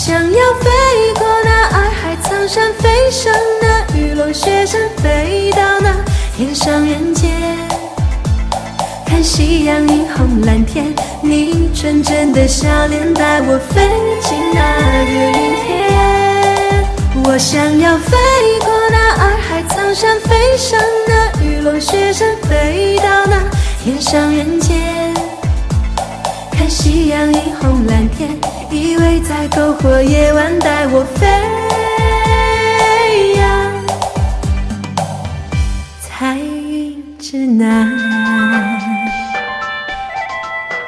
想要飞过那洱海苍山，飞上那玉龙雪山，飞到那天上人间，看夕阳映红蓝天，你纯真的笑脸带我飞进那个云天。我想要飞过那洱海苍山，飞上那玉龙雪山，飞到那天上人间，看夕阳映红蓝天，依偎在篝火夜晚，带我飞